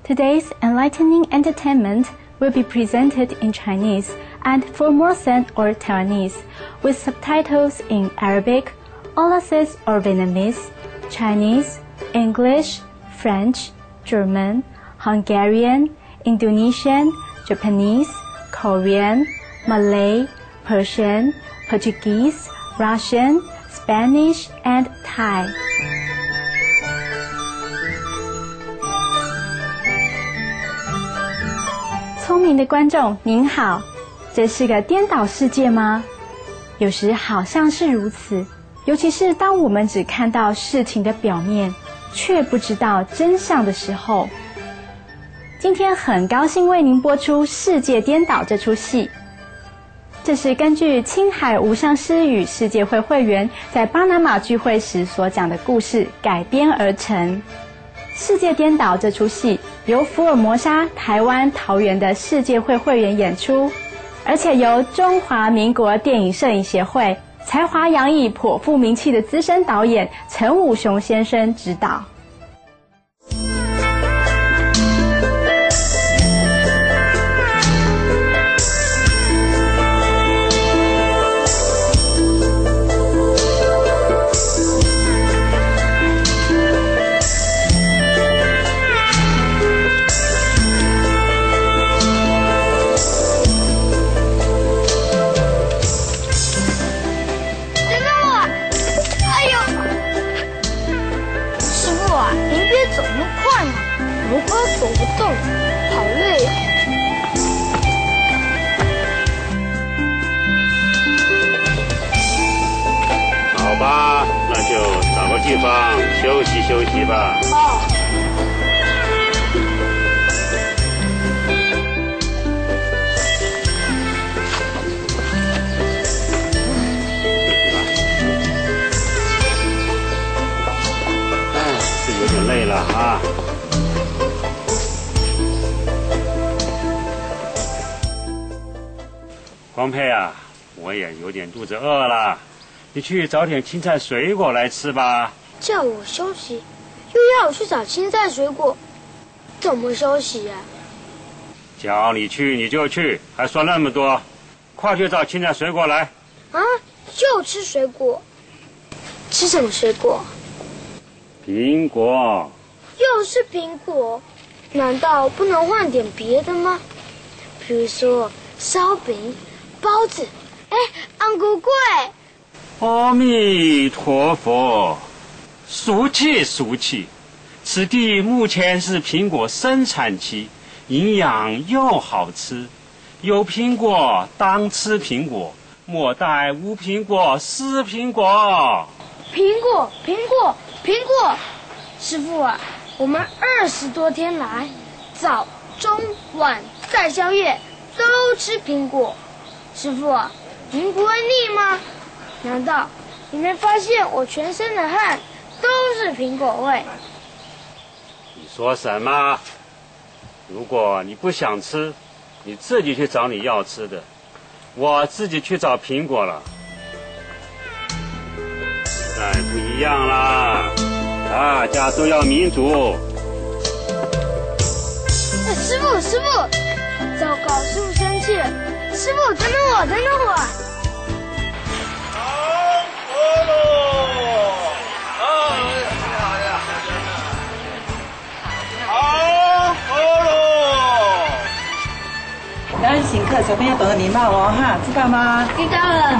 Today's enlightening entertainment will be presented in Chinese and Formosan or Taiwanese, with subtitles in Arabic, Aulacese or Vietnamese, Chinese, English, French, German, Hungarian, Indonesian, Japanese, Korean, Malay, Persian, Portuguese, Russian, Spanish, and Thai. 聪明的观众您好，这是个颠倒世界吗？有时好像是如此，尤其是当我们只看到事情的表面，却不知道真相的时候。今天很高兴为您播出《世界颠倒》这出戏，这是根据青海无上师与世界会会员在巴拿马聚会时所讲的故事改编而成。《世界颠倒》这出戏由福尔摩沙台湾桃园的世界会会员演出，而且由中华民国电影摄影协会才华洋溢、颇负名气的资深导演陈武雄先生执导。 我快走不动，好累啊！ 好吧，那就找个地方休息休息吧。 哦。 是有点累了啊。光佩啊，我也有点肚子饿了，你去找点青菜水果来吃吧。 叫我休息，又要我去找青菜水果，怎么休息呀？ 叫你去你就去，还说那么多，快去找青菜水果来。 啊，就吃水果？吃什么水果？ 苹果。 又是苹果？难道不能换点别的吗？比如说烧饼、包子，安菇粿。 阿弥陀佛，俗气俗气！此地目前是苹果生产期，营养又好吃，有苹果当吃苹果，莫待无苹果失苹果。 苹果，苹果，苹果！师父啊，我们20多天来，早、中、晚再宵夜都吃苹果。师父啊，您不会腻吗？难道你没发现我全身的汗都是苹果味？ 你说什么？如果你不想吃，你自己去找你要吃的，我自己去找苹果了。现在不一样啦，大家都要民主。 师父，师父，糟糕，师父生气了。师父，等等我，等等我。 要是请客，小朋友懂得礼貌哦，哈，知道吗？ 知道了。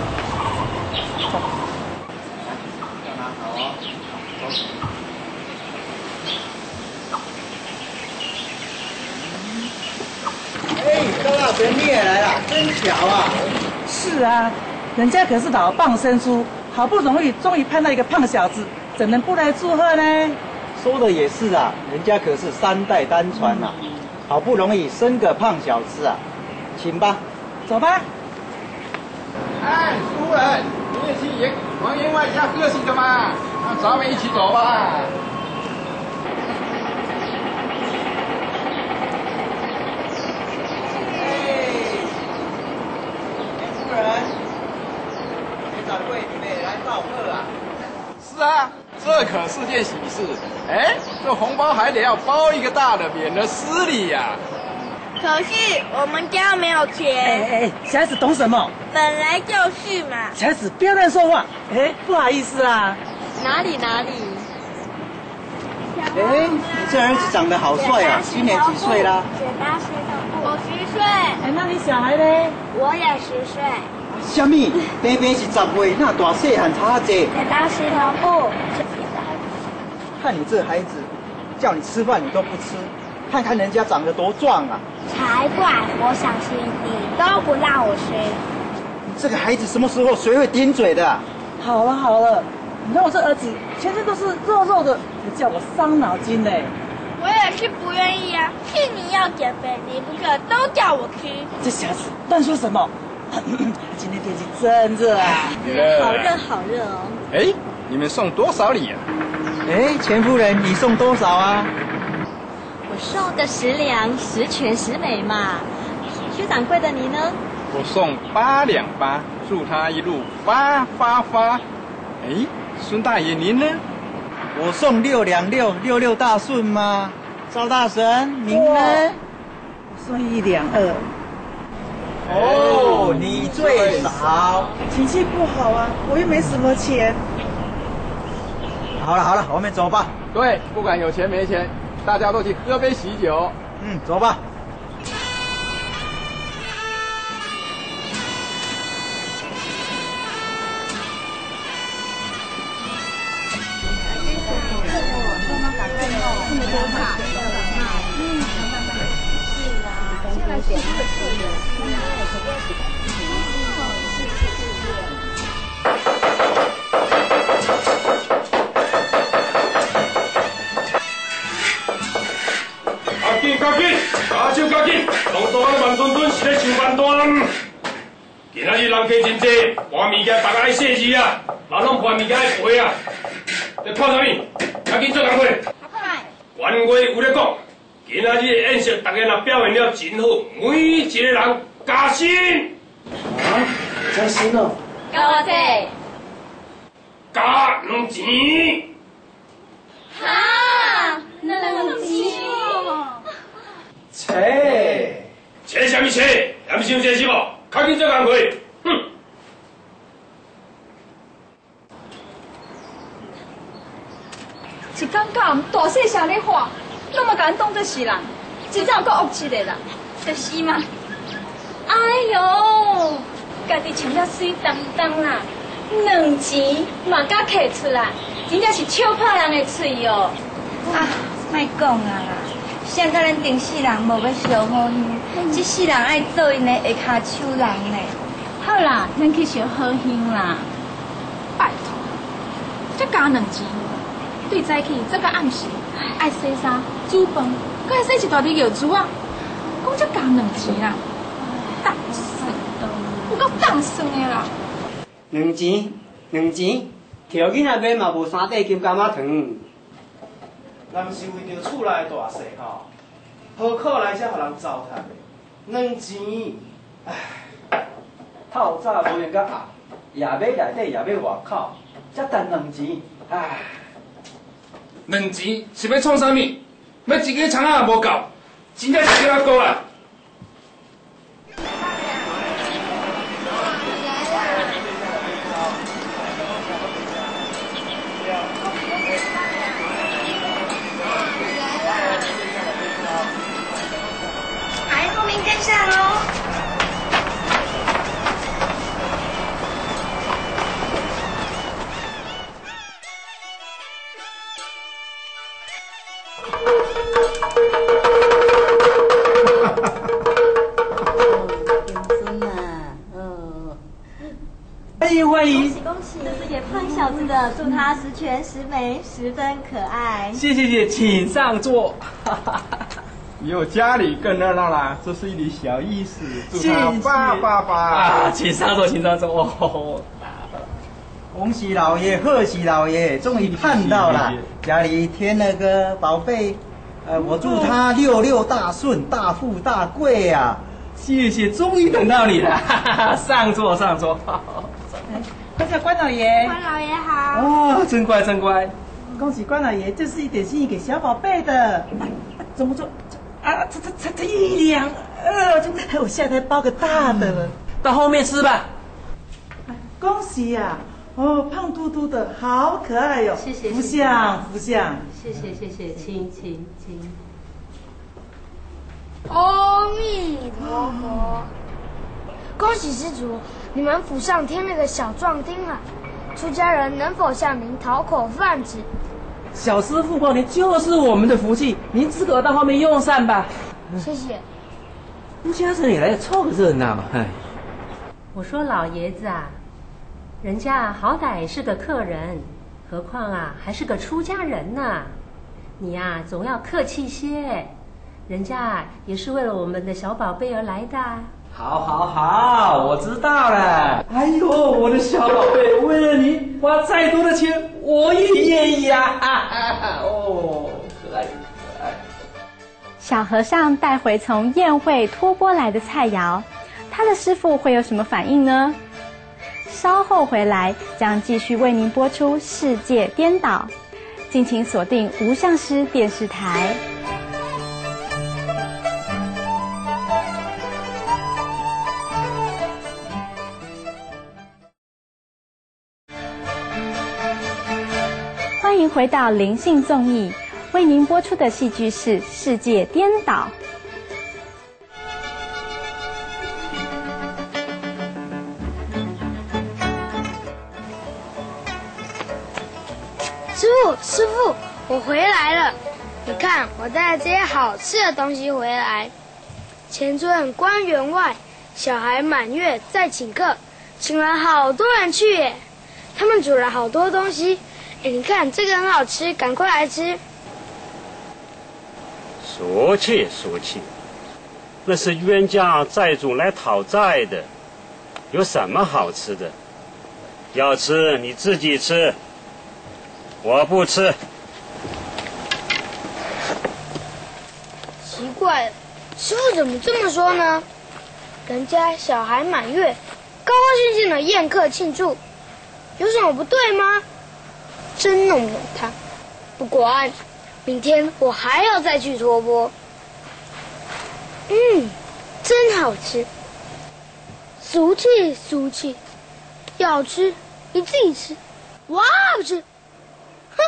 高大神你也来了，真巧啊！ 是啊，人家可是老蚌生珠，好不容易终于盼到一个胖小子，怎能不来祝贺呢？ 说的也是啊，人家可是3代单传啊，好不容易生个胖小子啊，请吧， 走吧。 哎，夫人，你也去往员外家客气的嘛，那咱们一起走吧。 夫人，李掌柜，你们也来道贺啊？ 是啊，这可是件喜事。哎， 这红包还得要包一个大的，免得失礼呀。 可是我们家没有钱。 哎，小孩子懂什么？ 本来就是嘛。 小孩子不要乱说话。哎，不好意思啦。 哪里？ 哎，你这儿子长得好帅啊！今年几岁啦？ 我10岁。 哎，那你小孩呢？ 我也10岁。 什么？平平是10岁，那大细汉差多。 剪刀石头布。 看你这孩子，叫你吃饭你都不吃，看看人家长得多壮啊！ 才怪！我想吃你都不让我吃。 你这个孩子什么时候学会顶嘴的？ 好了，你看我这儿子全身都是肉肉的，你叫我伤脑筋嘞。 我也是不愿意啊，是你要减肥，你不可都叫我吃。 这小子乱说什么？今天天气真热啊！ 好热哦！ 哎，你们送多少礼啊？ 哎，钱夫人，你送多少啊？ 我送个10两，10全10美嘛。薛掌柜的你呢？ 我送8两8，祝他一路发发发。哎，孙大爷您呢？ 我送6两6，六六大顺吗？赵大神，您呢？ 我送1两2。 哦，你最少。 情绪不好啊，我又没什么钱。 好了，我们走吧。 对，不管有钱没钱，大家都去喝杯喜酒。 走吧。 加紧，当大个慢吞吞是咧上班单。今仔日人客真济，搬物件大家爱细致啊，人拢搬物件爱陪啊。你看啥物？赶紧做工课。原话有咧讲，今仔日的演习大家若表现了真好，每一个人加薪。 啊，加薪哦？ 加偌济？ 加2钱。 哈，2钱。 切什么切？还不伤这是无？赶紧做工课。 一感觉大细声咧喊，拢嘛甲咱当作是人，真正有够恶气的啦，就是嘛。哎哟，家己穿了水当当啦，2钱嘛甲摕出来，真正是笑破人的嘴哦。 啊，莫讲啊啦！现在咱顶世人无要烧好香，这世人爱做因的下骹手人呢。 好啦，咱去烧好香啦。拜托，才加2钱，对早起再到暗时，爱洗衫、煮饭，搁爱洗一大堆药珠啊。讲才加2钱啦，当算，有够当算的啦。 2钱，条囡仔买嘛无3块金柑仔糖。 人是为着厝内的大事吼，何苦来遮互人糟蹋？2钱，唉，透早无用到暗，夜尾内底也要外口，才等2钱，唉。 2钱是要创啥物？要一个厂仔也无够，真正是叫我过来。 跟上哦！ 欢迎！ 恭喜！这是给胖小子的，祝他10全10美，10分可爱。 谢，请上座。 以后家里更热闹啦，这是一笔小意思，祝他发啊！请上座哦。 恭喜老爷，贺喜老爷，终于盼到了，家里添了个宝贝，我祝他66大顺，大富大贵呀！ 谢，终于等到你了，上座。 快叫关老爷。 关老爷好。 哦，真乖。 恭喜关老爷，这是一点心意给小宝贝的。怎么做？啊，才1两，我下台包个大的了。 到后面吃吧。 恭喜呀！哦，胖嘟嘟的，好可爱哟！ 谢谢， 福相。 谢谢，请。 阿弥陀佛！恭喜施主，你们府上添了个小壮丁啊！出家人能否向您讨口饭吃？ 小师傅过年就是我们的福气，您自个到后面用膳吧。 谢谢。 出家人也来凑个热闹，哎。 我说老爷子啊，人家好歹是个客人，何况啊还是个出家人呢。你呀总要客气些，人家也是为了我们的小宝贝而来的。 好，我知道了。哎呦，我的小宝贝，为了你花再多的钱，我也愿意啊！哦，可爱。 小和尚带回从宴会托钵来的菜肴，他的师父会有什么反应呢？稍后回来将继续为您播出《世界颠倒》，敬请锁定无相师电视台。欢迎回到灵性综艺，为您播出的戏剧是《世界颠倒》。 师父，我回来了。你看，我带了这些好吃的东西回来。前村官员外，小孩满月在请客，请了好多人去耶。他们煮了好多东西。你看这个很好吃，赶快来吃。 俗气，那是冤家债主来讨债的，有什么好吃的？要吃你自己吃，我不吃。 奇怪了，师父怎么这么说呢？人家小孩满月，高高兴兴的宴客庆祝，有什么不对吗？真弄了他！不管，明天我还要再去托钵。真好吃。俗气，要吃你自己吃，我不吃。哼！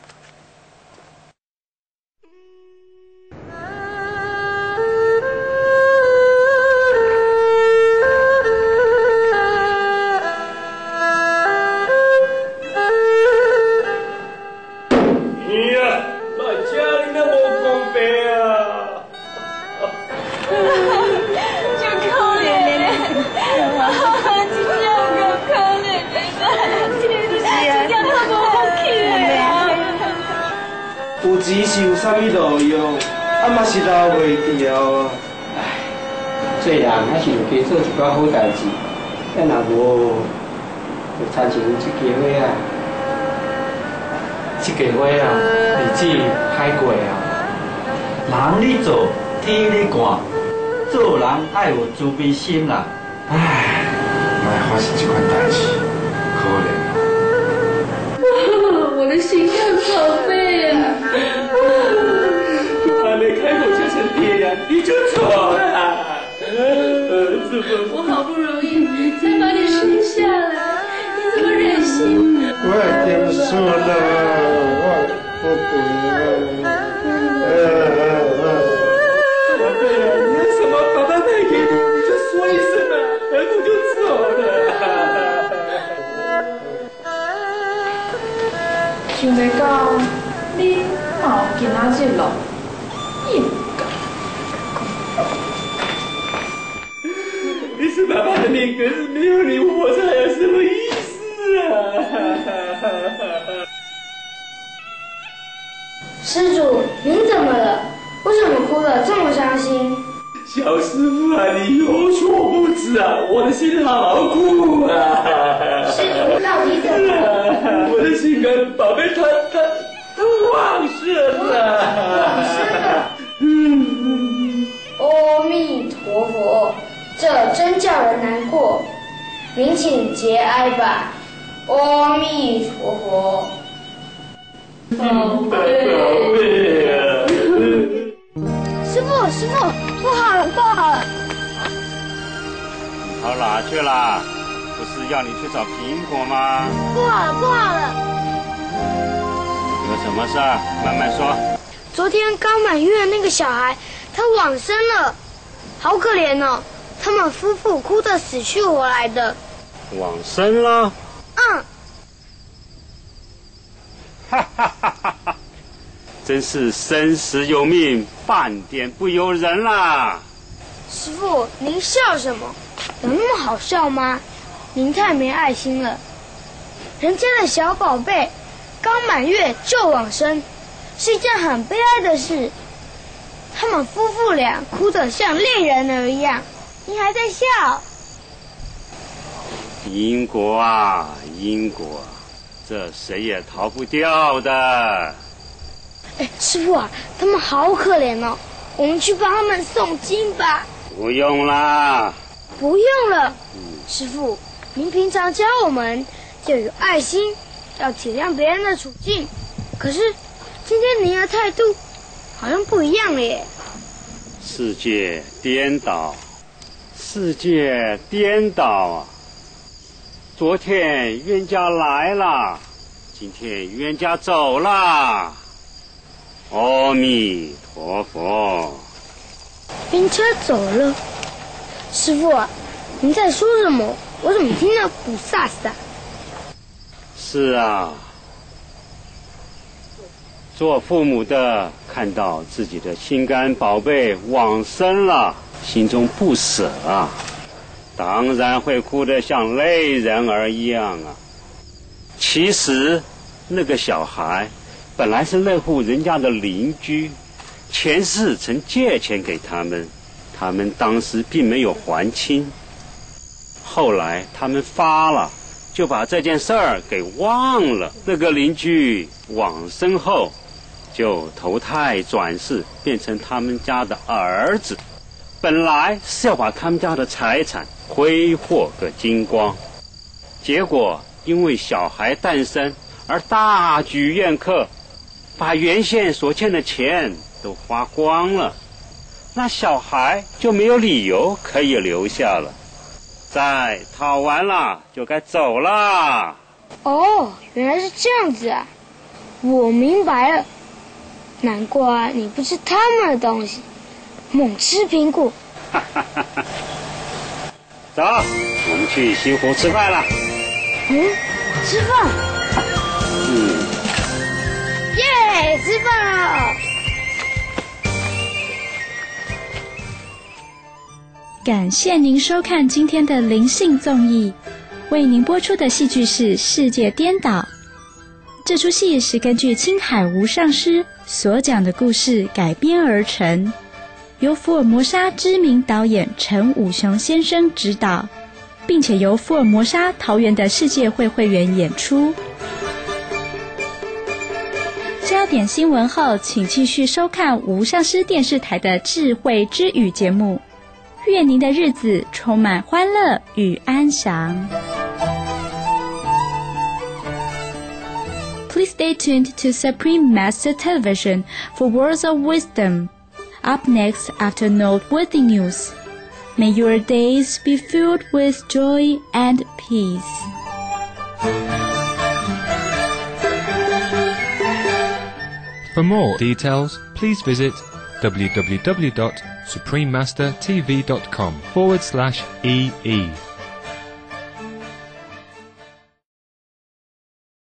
钱是有啥物路用，嘛是留袂掉。唉，做人还是有加做一寡好代志，咱若无，就参像这家伙啊。 这家伙啊，日子歹过啊。 人咧做，天咧看，做人爱有慈悲心啦。 唉，莫发生这款代志，可怜。 我的心肝宝贝啊！ 还没开口就成爹呀，你就走了。 我好不容易才把你生下来，你怎么忍心呢？ 我听说了，我不会了。 对呀，你有什么宝贝买给你，你就说一声啊，儿子就走了。 想袂到你嘛有今仔日咯， 你是爸爸的命，可是没有你活着还有什么意思啊？ 施主，您怎么了？为什么哭得这么伤心？ 小师傅啊，你有所不知啊，我的心好苦啊！ 施主到底怎么了？ 我的心肝宝贝他往生了。 往生了。阿弥陀佛，这真叫人难过。您请节哀吧。阿弥陀佛。 宝贝啊！ 师傅，不好了！ 跑哪去了？不是要你去找苹果吗？ 不好了！ 有什么事儿？慢慢说。 昨天刚满月那个小孩，他往生了，好可怜哦！他们夫妇哭得死去活来的。 往生了？ 嗯。 哈哈哈哈哈！真是生死有命，半点不由人啦！ 师傅，您笑什么？有那么好笑吗？您太没爱心了。人家的小宝贝刚满月就往生，是一件很悲哀的事。他们夫妇俩哭得像恋人儿一样，您还在笑？ 因果啊，因果，这谁也逃不掉的。 师傅啊，他们好可怜哦，我们去帮他们诵经吧。 不用啦。 不用了。师傅，您平常教我们要有爱心，要体谅别人的处境。可是今天您的态度好像不一样了耶。 世界颠倒，世界颠倒啊！昨天冤家来了，今天冤家走了。阿弥陀佛。 冤家走了。师傅啊，您在说什么？我怎么听得不飒飒？ 是啊，做父母的看到自己的心肝宝贝往生了，心中不舍啊，当然会哭得像泪人儿一样啊。其实那个小孩本来是那户人家的邻居，前世曾借钱给他们，他们当时并没有还清，后来他们发了，就把这件事儿给忘了。那个邻居往生后就投胎转世，变成他们家的儿子，本来是要把他们家的财产挥霍个精光，结果因为小孩诞生而大举宴客，把原先所欠的钱都花光了，那小孩就没有理由可以留下了，再讨完了就该走了。 哦，原来是这样子啊，我明白了，难怪你不吃他们的东西，猛吃苹果。 走，我们去西湖吃饭了。 吃饭。耶，吃饭了。 感谢您收看今天的灵性综艺，为您播出的戏剧是《世界颠倒》。这出戏是根据青海无上师所讲的故事改编而成，由福尔摩沙知名导演陈武雄先生执导，并且由福尔摩沙桃园的世界会会员演出。焦点新闻后，请继续收看无上师电视台的智慧之语节目。愿您的日子充满欢乐与安详。Please stay tuned to Supreme Master Television for words of wisdom. Up next after noteworthy news. May your days be filled with joy and peace. For more details, please visit www.suprememastertv.com/EE.